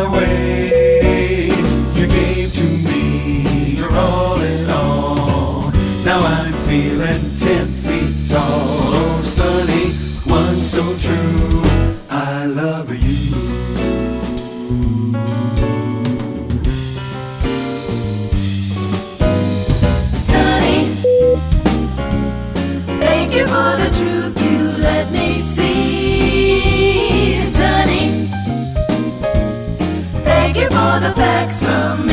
my way. You gave to me your all in all. Now I'm feeling 10 feet tall. Oh, sunny, one so true, I love you. Thank you for the truth you let me see, Sunny. Thank you for the facts from